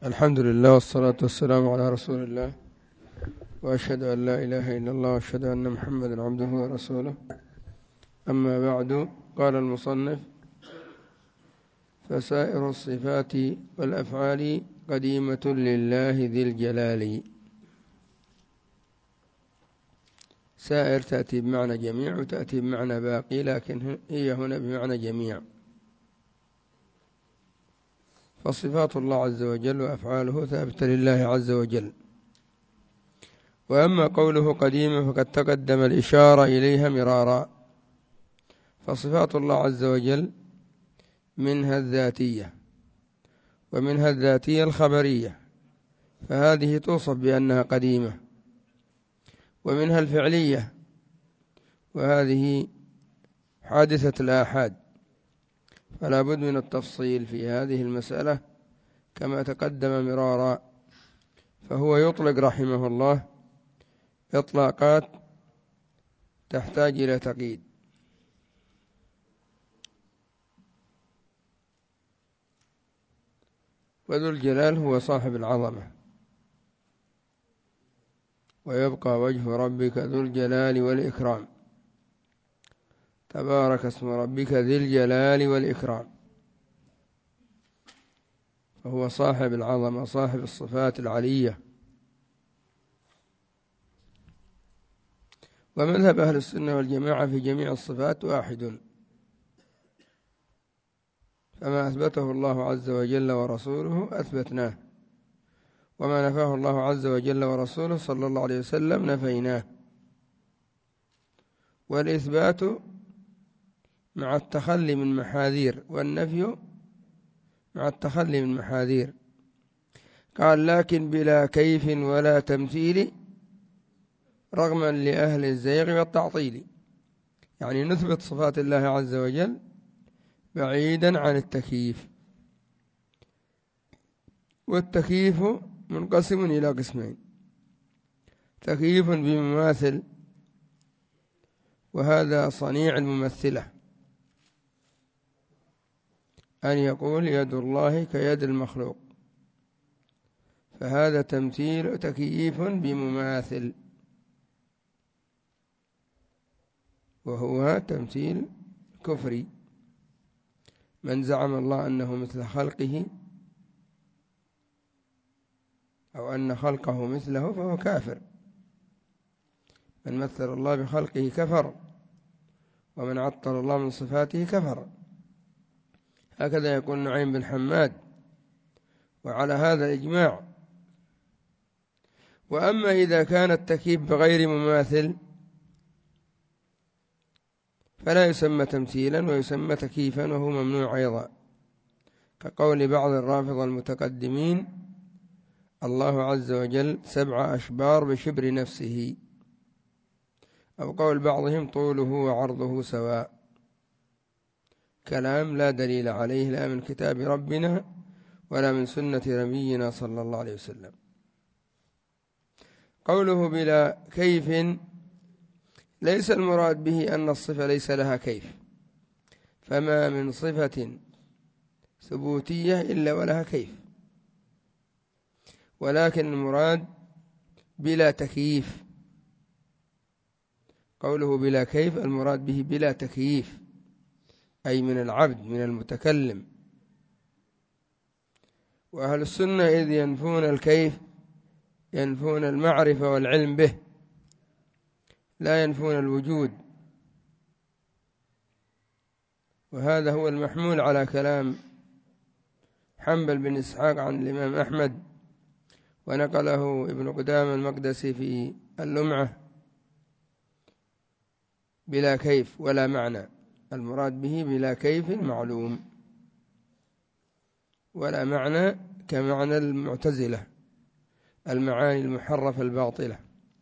الحمد لله والصلاة والسلام على رسول الله، وأشهد أن لا إله إلا الله وأشهد أن محمدا عبده ورسوله. أما بعد، قال المصنف: فسائر الصفات والأفعال قديمة لله ذي الجلال. سائر تأتي بمعنى جميع وتأتي بمعنى باقي، لكن هي هنا بمعنى جميع. فصفات الله عز وجل وأفعاله ثابتة لله عز وجل. وأما قوله قديمة فقد تقدم الإشارة إليها مرارا. فصفات الله عز وجل منها الذاتية ومنها الذاتية الخبرية، فهذه توصف بأنها قديمة، ومنها الفعلية، وهذه حادثة الآحاد، فلا بد من التفصيل في هذه المسألة كما تقدم مرارا. فهو يطلق رحمه الله إطلاقات تحتاج إلى تقييد. وذو الجلال هو صاحب العظمة، ويبقى وجه ربك ذو الجلال والإكرام. تبارك اسم ربك ذي الجلال والإكرام، فهو صاحب العظمة، صاحب الصفات العلية. ومذهب أهل السنة والجماعة في جميع الصفات واحد، فما أثبته الله عز وجل ورسوله أثبتناه، وما نفاه الله عز وجل ورسوله صلى الله عليه وسلم نفيناه. والإثبات مع التخلي من محاذير، والنفي مع التخلي من محاذير. قال: لكن بلا كيف ولا تمثيل، رغما لأهل الزيغ والتعطيل. يعني نثبت صفات الله عز وجل بعيدا عن التكييف. والتكييف منقسم إلى قسمين: تكييف بمماثل، وهذا صنيع الممثلة، أن يقول يد الله كيد المخلوق، فهذا تمثيل تكييف بمماثل، وهو تمثيل كفري. من زعم الله أنه مثل خلقه أو أن خلقه مثله فهو كافر. من مثل الله بخلقه كفر، ومن عطل الله من صفاته كفر. هكذا يقول نعيم بن حماد، وعلى هذا الإجماع. وأما إذا كان التكييف بغير مماثل فلا يسمى تمثيلا، ويسمى تكييفا، وهو ممنوع أيضا، كقول بعض الرافضة المتقدمين: الله عز وجل 7 أشبار بشبر نفسه، أو قول بعضهم: طوله وعرضه سواء. كلام لا دليل عليه، لا من كتاب ربنا ولا من سنة نبينا صلى الله عليه وسلم. قوله بلا كيف ليس المراد به أن الصفة ليس لها كيف، فما من صفة ثبوتية إلا ولها كيف، ولكن المراد بلا تكييف. قوله بلا كيف المراد به بلا تكييف، أي من العبد، من المتكلم. وأهل السنة إذ ينفون الكيف ينفون المعرفة والعلم به، لا ينفون الوجود. وهذا هو المحمول على كلام حنبل بن إسحاق عن الإمام أحمد، ونقله ابن قدامة المقدسي في اللمعة: بلا كيف ولا معنى. المراد به بلا كيف معلوم، ولا معنى كمعنى المعتزلة، المعاني المحرفة الباطلة.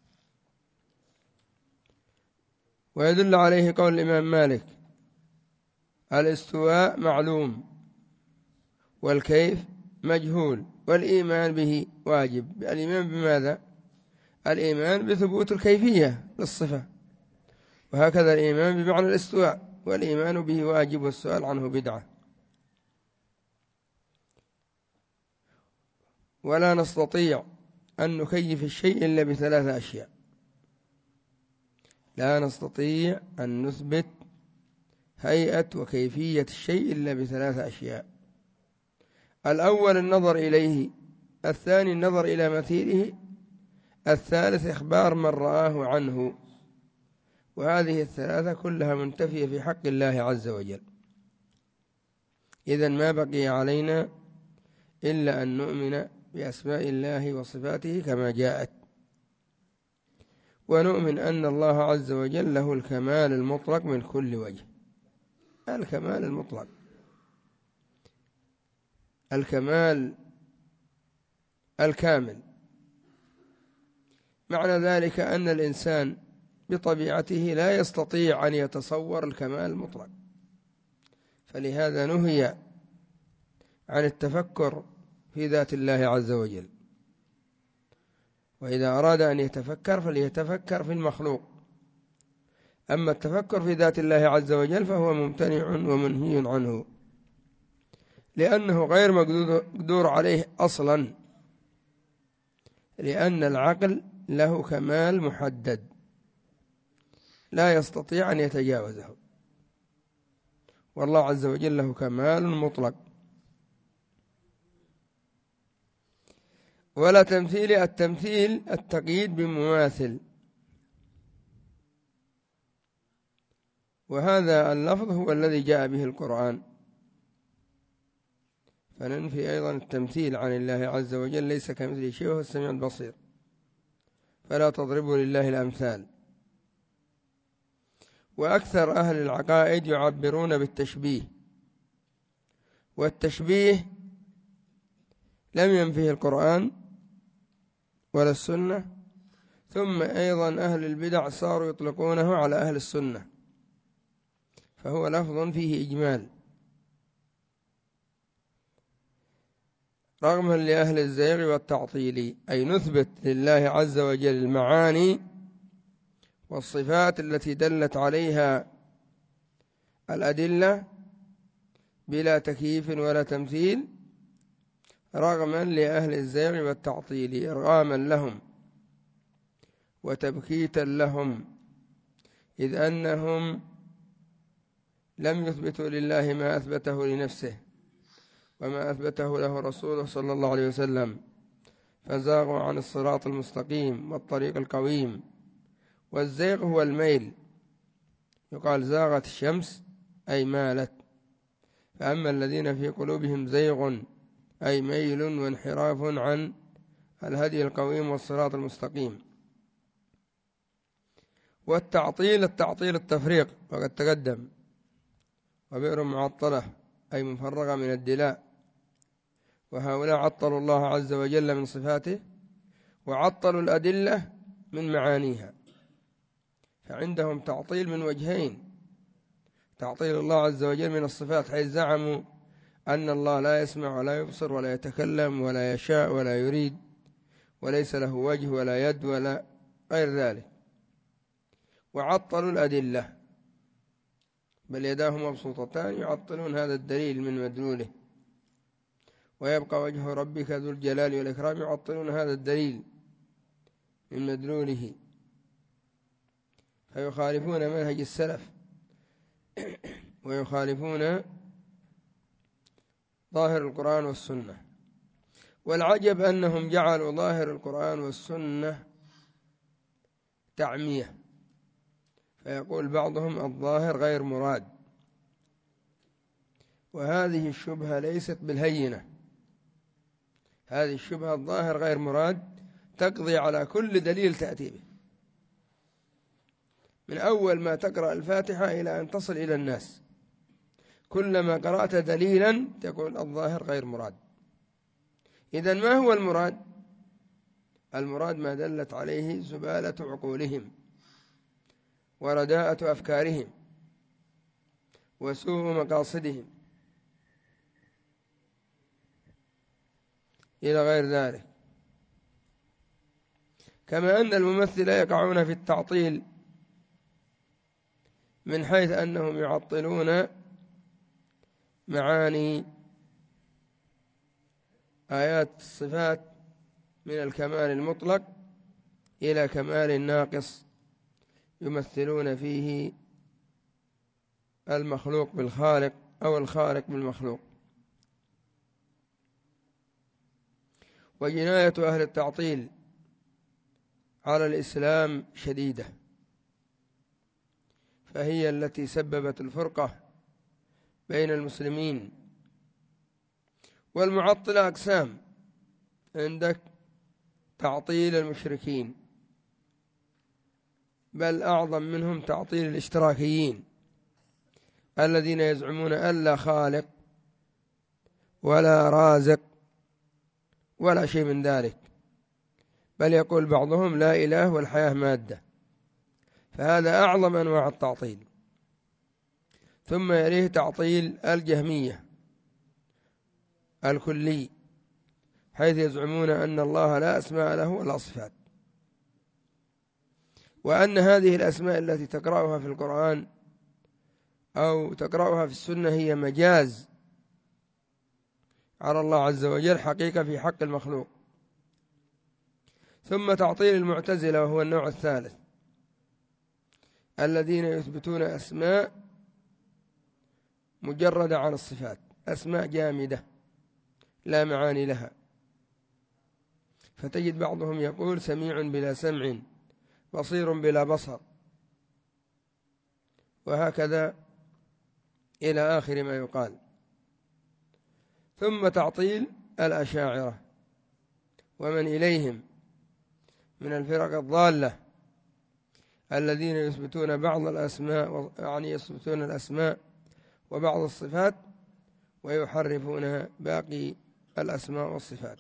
ويدل عليه قول الإمام مالك: الاستواء معلوم، والكيف مجهول، والإيمان به واجب. الإيمان بماذا؟ الإيمان بثبوت الكيفية للصفة، وهكذا الإيمان بمعنى الاستواء، والإيمان به واجب، والسؤال عنه بدعة. ولا نستطيع أن نكيف الشيء إلا بثلاث أشياء. لا نستطيع أن نثبت هيئة وكيفية الشيء إلا بثلاث أشياء: الأول النظر إليه، الثاني النظر إلى مثيله، الثالث إخبار من رآه عنه. وهذه الثلاثة كلها منتفية في حق الله عز وجل. إذن ما بقي علينا إلا أن نؤمن بأسماء الله وصفاته كما جاءت، ونؤمن أن الله عز وجل له الكمال المطلق من كل وجه. الكمال المطلق، الكمال الكامل. معنى ذلك أن الإنسان بطبيعته لا يستطيع أن يتصور الكمال المطلق، فلهذا نهي عن التفكر في ذات الله عز وجل. وإذا أراد أن يتفكر فليتفكر في المخلوق، أما التفكر في ذات الله عز وجل فهو ممتنع ومنهي عنه، لأنه غير مقدور عليه أصلا، لأن العقل له كمال محدد لا يستطيع أن يتجاوزه، والله عز وجل له كمال مطلق. ولا تمثيل، التمثيل التقييد بمماثل، وهذا اللفظ هو الذي جاء به القرآن، فننفي أيضا التمثيل عن الله عز وجل، ليس كمثله شيء وهو السميع البصير، فلا تضربوا لله الأمثال. وأكثر أهل العقائد يعبرون بالتشبيه، والتشبيه لم ينفه القرآن ولا السنة، ثم أيضا أهل البدع صاروا يطلقونه على أهل السنة، فهو لفظ فيه إجمال رغما لأهل الزيغ والتعطيل، أي نثبت لله عز وجل المعاني والصفات التي دلت عليها الأدلة بلا تكييف ولا تمثيل، رغما لأهل الزيغ والتعطيل، إرغاما لهم وتبكيتا لهم، إذ أنهم لم يثبتوا لله ما أثبته لنفسه وما أثبته له رسوله صلى الله عليه وسلم، فزاغوا عن الصراط المستقيم والطريق القويم. والزيغ هو الميل، يقال زاغت الشمس أي مالت. فأما الذين في قلوبهم زيغ أي ميل وانحراف عن الهدي القويم والصراط المستقيم. والتعطيل، التعطيل التفريق وقد تقدم. وبئر معطلة أي مفرغة من الدلاء، وهؤلاء عطلوا الله عز وجل من صفاته وعطلوا الأدلة من معانيها، فعندهم تعطيل من وجهين: تعطيل الله عز وجل من الصفات، حيث زعموا أن الله لا يسمع ولا يبصر ولا يتكلم ولا يشاء ولا يريد وليس له وجه ولا يد ولا غير ذلك، وعطلوا الأدلة، بل يداه مبسوطتان، يعطلون هذا الدليل من مدلوله. ويبقى وجه ربك ذو الجلال والإكرام، يعطلون هذا الدليل من مدلوله، فيخالفون منهج السلف ويخالفون ظاهر القرآن والسنة. والعجب أنهم جعلوا ظاهر القرآن والسنة تعمية، فيقول بعضهم الظاهر غير مراد، وهذه الشبهة ليست بالهينة. هذه الشبهة الظاهر غير مراد تقضي على كل دليل تأتي به، من أول ما تقرأ الفاتحة إلى أن تصل إلى الناس، كلما قرأت دليلا تقول الظاهر غير مراد. إذن ما هو المراد؟ المراد ما دلت عليه زبالة عقولهم ورداءة أفكارهم وسوء مقاصدهم إلى غير ذلك. كما أن الممثل يقعون في التعطيل من حيث أنهم يعطلون معاني آيات الصفات من الكمال المطلق إلى كمال ناقص يمثلون فيه المخلوق بالخالق أو الخالق بالمخلوق. وجناية أهل التعطيل على الإسلام شديدة، فهي التي سببت الفرقة بين المسلمين. والمعطلة أقسام: عندك تعطيل المشركين، بل أعظم منهم تعطيل الاشتراكيين الذين يزعمون أن لا خالق ولا رازق ولا شيء من ذلك، بل يقول بعضهم لا إله والحياة مادة، فهذا أعظم أنواع التعطيل. ثم يليه تعطيل الجهمية الكلي، حيث يزعمون أن الله لا أسماء له ولا صفات، وأن هذه الأسماء التي تقرأها في القرآن أو تقرأها في السنة هي مجاز على الله عز وجل، حقيقة في حق المخلوق. ثم تعطيل المعتزلة، وهو النوع الثالث، الذين يثبتون أسماء مجردة عن الصفات، أسماء جامدة لا معاني لها، فتجد بعضهم يقول سميع بلا سمع، بصير بلا بصر، وهكذا إلى آخر ما يقال. ثم تعطيل الأشاعرة ومن إليهم من الفرق الضالة، الذين يثبتون بعض الأسماء، يعني يثبتون الأسماء وبعض الصفات، ويحرفون باقي الأسماء والصفات.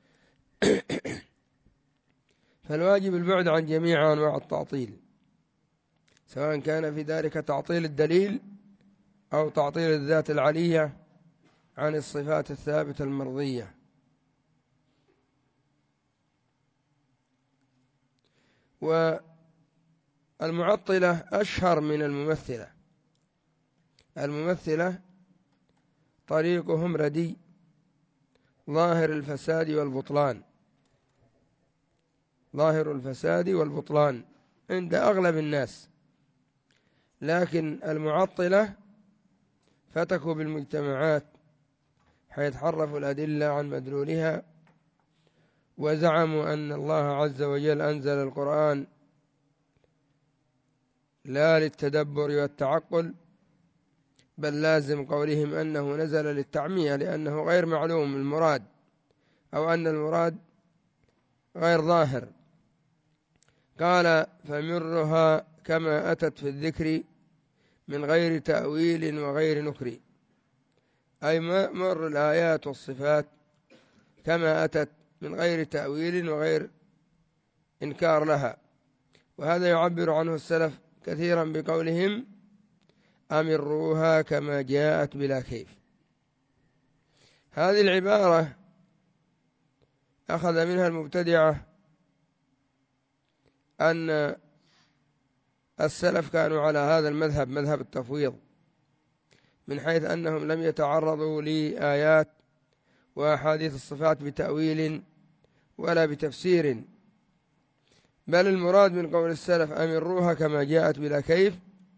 فالواجب البعد عن جميع أنواع التعطيل، سواء كان في ذلك تعطيل الدليل أو تعطيل الذات العلية عن الصفات الثابتة المرضية. والمعطلة أشهر من الممثلة. الممثلة طريقهم ردي ظاهر الفساد والبطلان، ظاهر الفساد والبطلان عند أغلب الناس، لكن المعطلة فتكوا بالمجتمعات، حيث حرفوا الأدلة عن مدلولها، وزعموا أن الله عز وجل أنزل القرآن لا للتدبر والتعقل، بل لازم قولهم أنه نزل للتعمية، لأنه غير معلوم المراد، أو أن المراد غير ظاهر. قال فمرها كما أتت في الذكر من غير تأويل وغير نكر، أي مر الآيات والصفات كما أتت من غير تأويل وغير إنكار لها. وهذا يعبر عنه السلف كثيرا بقولهم أمروها كما جاءت بلا كيف. هذه العبارة أخذ منها المبتدعة أن السلف كانوا على هذا المذهب، مذهب التفويض، من حيث أنهم لم يتعرضوا لآيات وأحاديث الصفات بتأويل ولا بتفسير، بل المراد من قول السلف أمروها كما جاءت بلا كيف،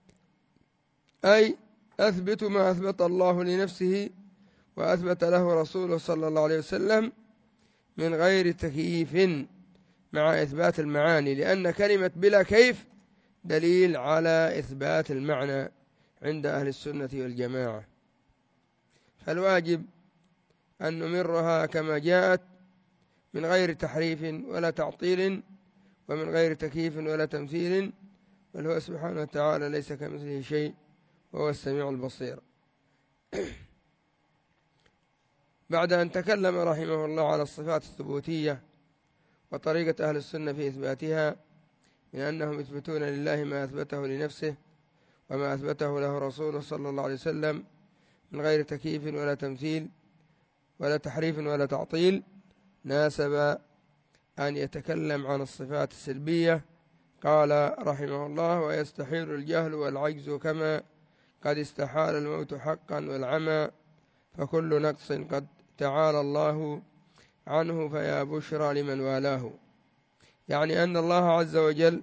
أي أثبتوا ما أثبت الله لنفسه وأثبت له رسوله صلى الله عليه وسلم من غير تكييف مع إثبات المعاني، لأن كلمة بلا كيف دليل على إثبات المعنى عند أهل السنة والجماعة. فالواجب أن نمرها كما جاءت من غير تحريف ولا تعطيل، ومن غير تكييف ولا تمثيل، بل هو سبحانه وتعالى ليس كمثله شيء وهو السميع البصير. بعد أن تكلم رحمه الله على الصفات الثبوتية وطريقة أهل السنة في إثباتها، من أنهم يثبتون لله ما أثبته لنفسه وما أثبته له رسوله صلى الله عليه وسلم من غير تكييف ولا تمثيل ولا تحريف ولا تعطيل، ناسب أن يتكلم عن الصفات السلبية. قال رحمه الله ويستحيل الجهل والعجز كما قد استحال الموت حقا والعمى، فكل نقص قد تعالى الله عنه فيا بشرى لمن والاه. يعني أن الله عز وجل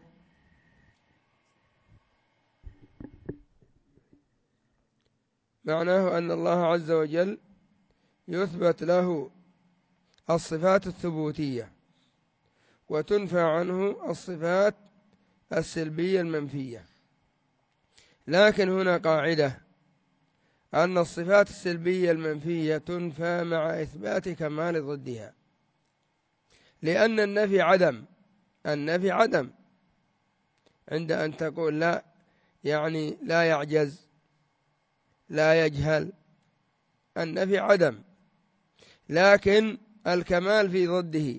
معناه أن الله عز وجل يثبت له الصفات الثبوتية وتنفى عنه الصفات السلبية المنفية. لكن هنا قاعدة أن الصفات السلبية المنفية تنفى مع إثبات كمال ضدها، لأن النفي عدم. النفي عدم عند أن تقول لا، يعني لا يعجز، لا يجهل، النفي عدم. لكن الكمال في ضده،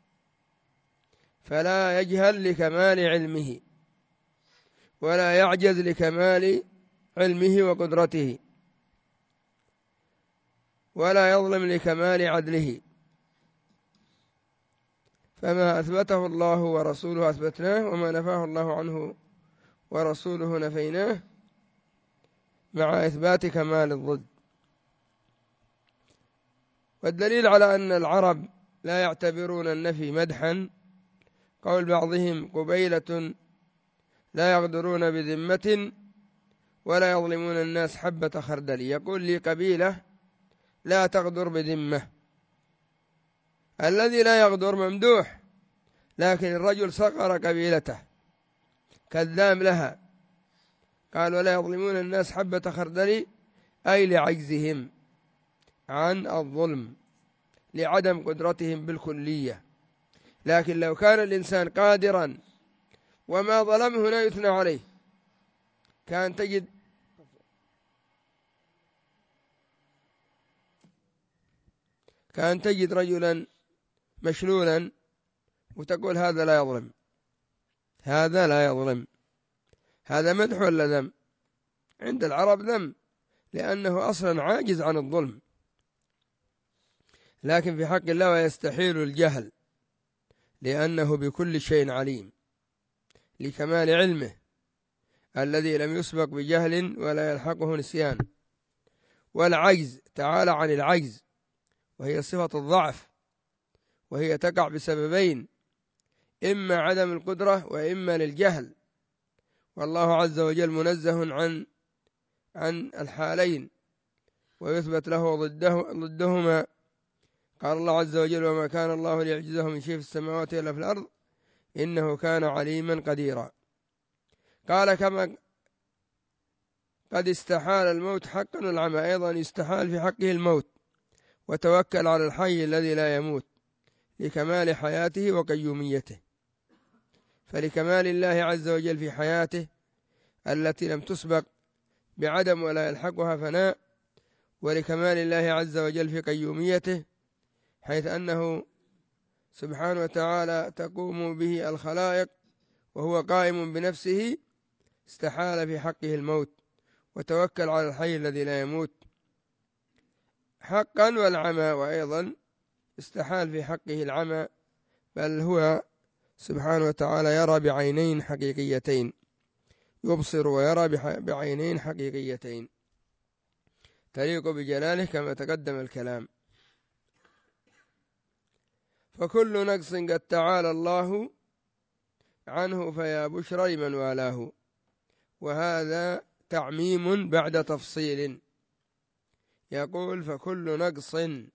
فلا يجهل لكمال علمه، ولا يعجز لكمال علمه وقدرته، ولا يظلم لكمال عدله. فما أثبته الله ورسوله أثبتناه، وما نفاه الله عنه ورسوله نفيناه، مع إثبات كمال الضد. والدليل على أن العرب لا يعتبرون النفي مدحا قول بعضهم: قبيلة لا يغدرون بذمة ولا يظلمون الناس حبة خردل. يقول لي قبيلة لا تغدر بذمة، الذي لا يغدر ممدوح، لكن الرجل صغر قبيلته، كذاب لها. قال: ولا يظلمون الناس حبة خردل، أي لعجزهم عن الظلم، لعدم قدرتهم بالكلية. لكن لو كان الإنسان قادرا وما ظلم، هنا يثنى عليه. كان تجد رجلا مشلولا وتقول: هذا لا يظلم، هذا لا يظلم. هذا مدح ولا ذم؟ عند العرب ذم، لأنه أصلا عاجز عن الظلم. لكن في حق الله ويستحيل الجهل، لأنه بكل شيء عليم، لكمال علمه الذي لم يسبق بجهل ولا يلحقه نسيان. والعجز تعالى عن العجز، وهي صفة الضعف، وهي تقع بسببين: إما عدم القدرة وإما للجهل. والله عز وجل منزه عن الحالين، ويثبت له ضدهما. قال الله عز وجل: وما كان الله ليعجزه من شيء في السماوات ولا في الأرض إنه كان عليما قديرا. قال: كما قد استحال الموت حقا والعمى، أيضا يستحال في حقه الموت. وتوكل على الحي الذي لا يموت، لكمال حياته وقيوميته. فلكمال الله عز وجل في حياته التي لم تسبق بعدم ولا يلحقها فناء، ولكمال الله عز وجل في قيوميته، حيث أنه سبحانه وتعالى تقوم به الخلائق وهو قائم بنفسه، استحال في حقه الموت. وتوكل على الحي الذي لا يموت حقا والعمى، وأيضا استحال في حقه العمى، بل هو سبحانه وتعالى يرى بعينين حقيقيتين، يبصر ويرى بعينين حقيقيتين تليق بجلاله كما تقدم الكلام. فكل نقص قد تعالى الله عنه فيا بشرى لمن والاه. وهذا تعميم بعد تفصيل. يقول: فكل نقص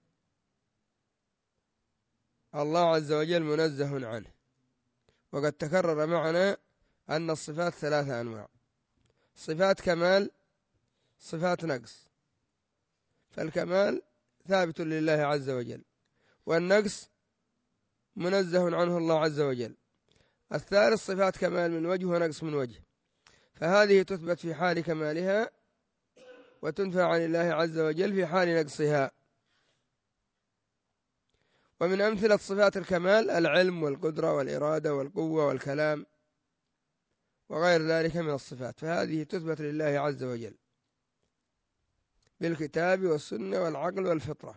الله عز وجل منزه عنه. وقد تكرر معنا أن الصفات ثلاثة أنواع: صفات كمال، صفات نقص. فالكمال ثابت لله عز وجل، والنقص منزه عنه الله عز وجل. الثالث صفات كمال من وجه ونقص من وجه، فهذه تثبت في حال كمالها وتنفى عن الله عز وجل في حال نقصها. ومن أمثلة صفات الكمال العلم والقدرة والإرادة والقوة والكلام وغير ذلك من الصفات، فهذه تثبت لله عز وجل بالكتاب والسنة والعقل والفطرة.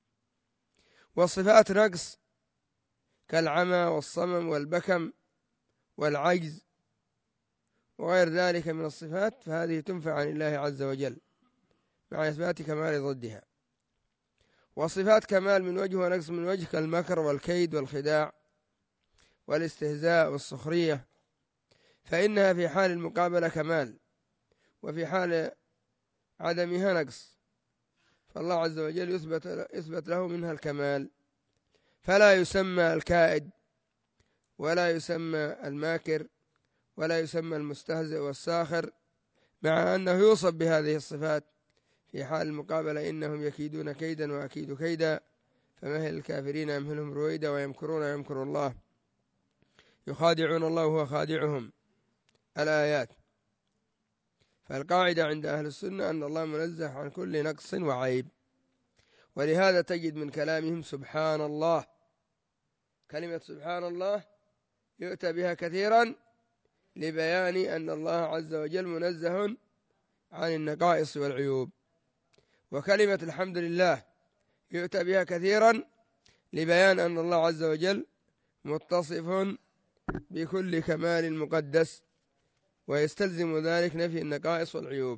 وصفات نقص كالعمى والصمم والبكم والعجز وغير ذلك من الصفات، فهذه تنفى عن الله عز وجل مع إثبات كمال ضدها. وصفات كمال من وجه ونقص من وجه كالمكر والكيد والخداع والاستهزاء والسخرية، فإنها في حال المقابلة كمال، وفي حال عدمها نقص، فالله عز وجل يثبت له منها الكمال، فلا يسمى الكائد ولا يسمى الماكر ولا يسمى المستهزئ والساخر، مع أنه يوصف بهذه الصفات في حال المقابلة: إنهم يكيدون كيدا وأكيد كيدا فمهل الكافرين أمهلهم رويدا ويمكرون يمكر الله يخادعون الله وهو خادعهم. الآيات. فالقاعدة عند أهل السنة أن الله منزه عن كل نقص وعيب، ولهذا تجد من كلامهم سبحان الله. كلمة سبحان الله يؤتى بها كثيرا لبيان أن الله عز وجل منزه عن النقائص والعيوب، وكلمة الحمد لله يؤتى بها كثيرا لبيان أن الله عز وجل متصف بكل كمال مقدس، ويستلزم ذلك نفي النقائص والعيوب.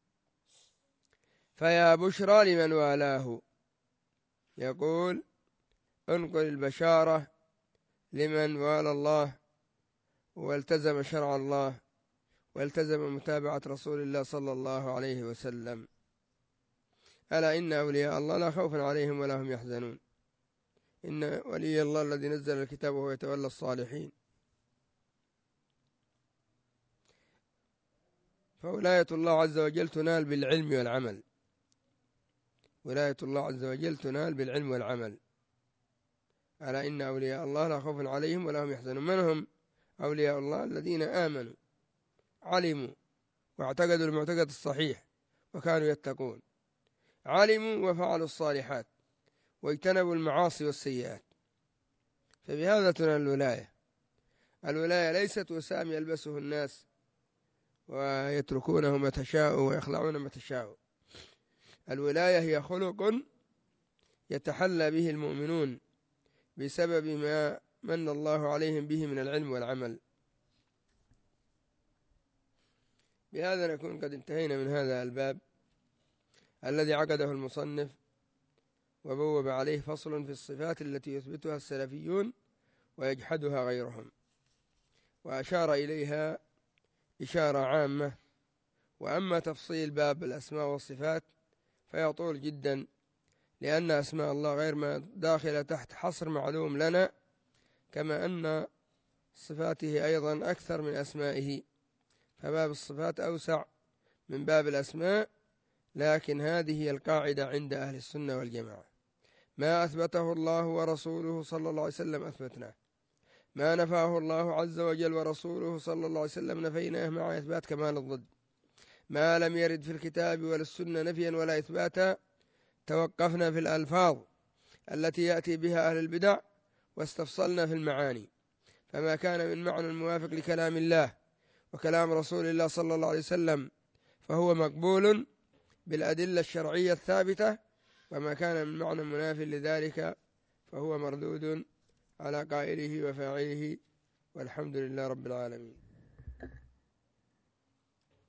فيا بشرى لمن والاه، يقول: انقل البشارة لمن والى الله والتزم شرع الله والتزم متابعة رسول الله صلى الله عليه وسلم. ألا إن أولياء الله لا خوف عليهم ولا هم يحزنون، إن ولي الله الذي نزل الكتاب وهو يتولى الصالحين. فولاية الله عز وجل تنال بالعلم والعمل، ولاية الله عز وجل تنال بالعلم والعمل. ألا إن أولياء الله لا خوف عليهم ولا هم يحزنون. من هم أولياء الله؟ الذين آمنوا علموا واعتقدوا المعتقد الصحيح وكانوا يتقون، علموا وفعلوا الصالحات واجتنبوا المعاصي والسيئات، فبهذا تنال الولاية. الولاية ليست وسام يلبسه الناس ويتركونه متى شاءوا ويخلعون متى شاءوا. الولاية هي خلق يتحلى به المؤمنون بسبب ما من الله عليهم به من العلم والعمل. بهذا نكون قد انتهينا من هذا الباب الذي عقده المصنف وبوب عليه فصل في الصفات التي يثبتها السلفيون ويجحدها غيرهم، وأشار إليها إشارة عامة. وأما تفصيل باب الأسماء والصفات فيطول جدا، لأن أسماء الله غير ما داخلة تحت حصر معلوم لنا، كما أن صفاته أيضا أكثر من أسمائه، فباب الصفات أوسع من باب الأسماء. لكن هذه هي القاعدة عند أهل السنة والجماعة: ما أثبته الله ورسوله صلى الله عليه وسلم أثبتناه، ما نفاه الله عز وجل ورسوله صلى الله عليه وسلم نفيناه مع إثبات كمال الضد، ما لم يرد في الكتاب ولا السنة نفيا ولا إثباتا توقفنا في الألفاظ التي يأتي بها أهل البدع واستفصلنا في المعاني، فما كان من معنى موافق لكلام الله وكلام رسول الله صلى الله عليه وسلم فهو مقبول بالأدلة الشرعية الثابتة، وما كان من معنى مناف لذلك فهو مردود على قائله وفاعله، والحمد لله رب العالمين.